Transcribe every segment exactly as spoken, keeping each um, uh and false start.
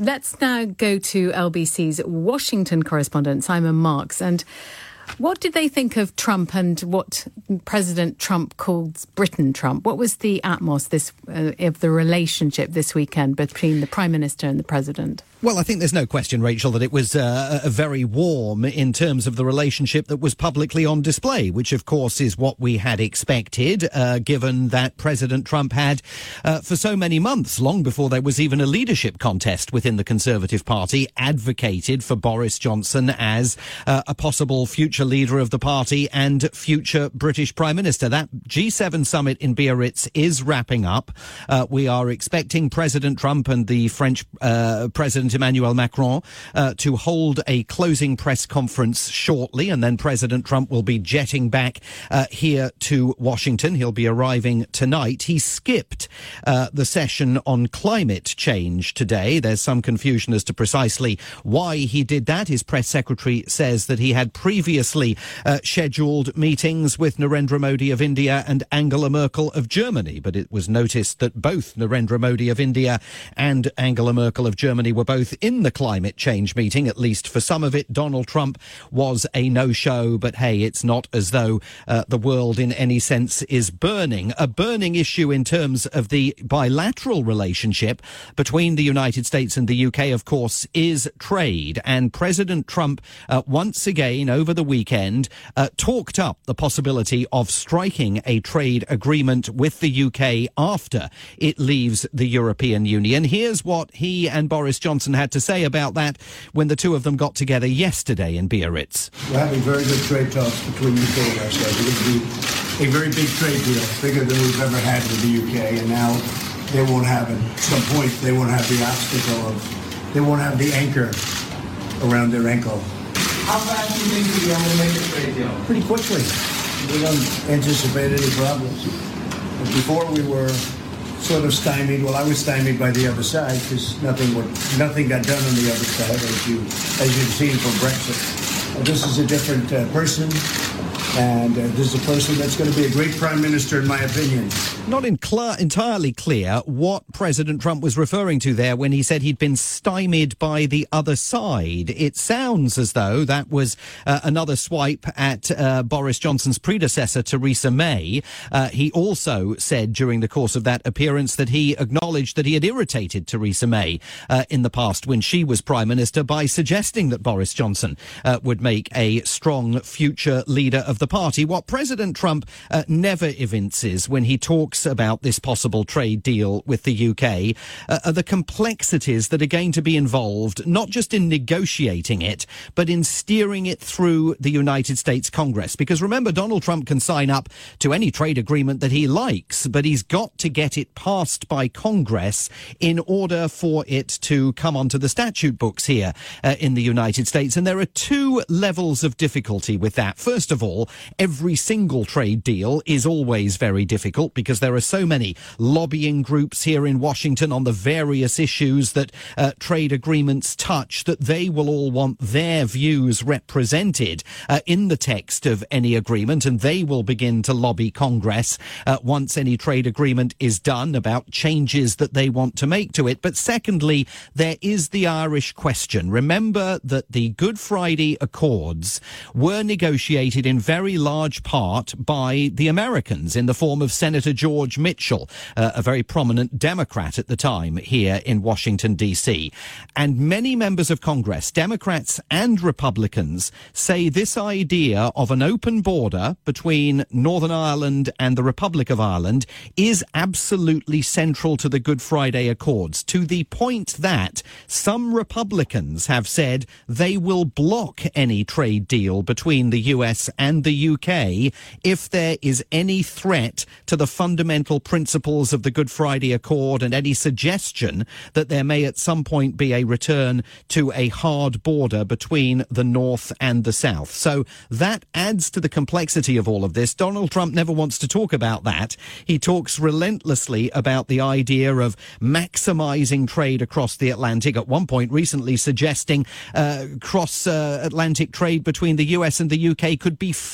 Let's now go to L B C's Washington correspondent, Simon Marks. And what did they think of Trump and what President Trump called Britain Trump? What was the atmos this, uh, of the relationship this weekend between the Prime Minister and the President? Well, I think there's no question, Rachel, that it was uh, a very warm in terms of the relationship that was publicly on display, which, of course, is what we had expected, uh, given that President Trump had, uh, for so many months, long before there was even a leadership contest within the Conservative Party, advocated for Boris Johnson as uh, a possible future leader of the party and future British Prime Minister. That G seven summit in Biarritz is wrapping up. Uh, we are expecting President Trump and the French uh, President Emmanuel Macron uh, to hold a closing press conference shortly, and then President Trump will be jetting back uh, here to Washington. He'll be arriving tonight. He skipped uh, the session on climate change today. There's some confusion as to precisely why he did that. His press secretary says that he had previously uh, scheduled meetings with Narendra Modi of India and Angela Merkel of Germany, but it was noticed that both Narendra Modi of India and Angela Merkel of Germany were both in the climate change meeting, at least for some of it. Donald Trump was a no-show, but hey, it's not as though uh, the world in any sense is burning. A burning issue in terms of the bilateral relationship between the United States and the U K, of course, is trade. And President Trump, uh, once again over the weekend, uh, talked up the possibility of striking a trade agreement with the U K after it leaves the European Union. Here's what he and Boris Johnson had to say about that when the two of them got together yesterday in Biarritz. We're having very good trade talks between U K and ourselves. It would be a very big trade deal, bigger than we've ever had with the U K, and now they won't have, at some point, they won't have the obstacle of, they won't have the anchor around their ankle. How fast do you think we'll be able to make a trade deal? Pretty quickly. We don't anticipate any problems. But before we were sort of stymied. Well, I was stymied by the other side because nothing would, nothing got done on the other side, as you as you've seen from Brexit. Uh, this is a different uh, person, and uh, this is a person that's going to be a great prime minister, in my opinion. Not in cl- entirely clear what President Trump was referring to there when he said he'd been stymied by the other side. It sounds as though that was uh, another swipe at uh, Boris Johnson's predecessor, Theresa May. Uh, he also said during the course of that appearance that he acknowledged that he had irritated Theresa May uh, in the past when she was Prime Minister by suggesting that Boris Johnson uh, would make a strong future leader of the party. What President Trump uh, never evinces when he talks about this possible trade deal with the U K uh, are the complexities that are going to be involved, not just in negotiating it, but in steering it through the United States Congress. Because remember, Donald Trump can sign up to any trade agreement that he likes, but he's got to get it passed by Congress in order for it to come onto the statute books here uh, in the United States. And there are two levels of difficulty with that. First of all, every single trade deal is always very difficult because there are so many lobbying groups here in Washington on the various issues that uh, trade agreements touch that they will all want their views represented uh, in the text of any agreement, and they will begin to lobby Congress uh, once any trade agreement is done about changes that they want to make to it. But secondly, there is the Irish question. Remember that the Good Friday Accords were negotiated in very large part by the Americans in the form of Senator George Mitchell, uh, a very prominent Democrat at the time here in Washington, D C. And many members of Congress, Democrats and Republicans, say this idea of an open border between Northern Ireland and the Republic of Ireland is absolutely central to the Good Friday Accords, to the point that some Republicans have said they will block any trade deal between the U S and the U K if there is any threat to the fundamental principles of the Good Friday Accord and any suggestion that there may at some point be a return to a hard border between the North and the South. So that adds to the complexity of all of this. Donald Trump never wants to talk about that. He talks relentlessly about the idea of maximizing trade across the Atlantic, at one point recently suggesting uh, cross-Atlantic uh, trade between the U S and the U K could be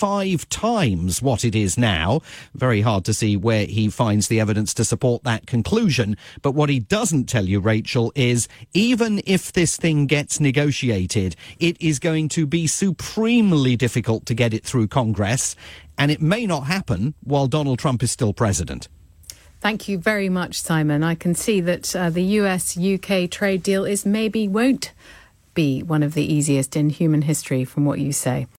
five times what it is now. Very hard to see where he finds the evidence to support that conclusion. But what he doesn't tell you, Rachel, is even if this thing gets negotiated, it is going to be supremely difficult to get it through Congress, and it may not happen while Donald Trump is still president. Thank you very much, Simon. I can see that uh, the U S U K trade deal is maybe won't be one of the easiest in human history from what you say.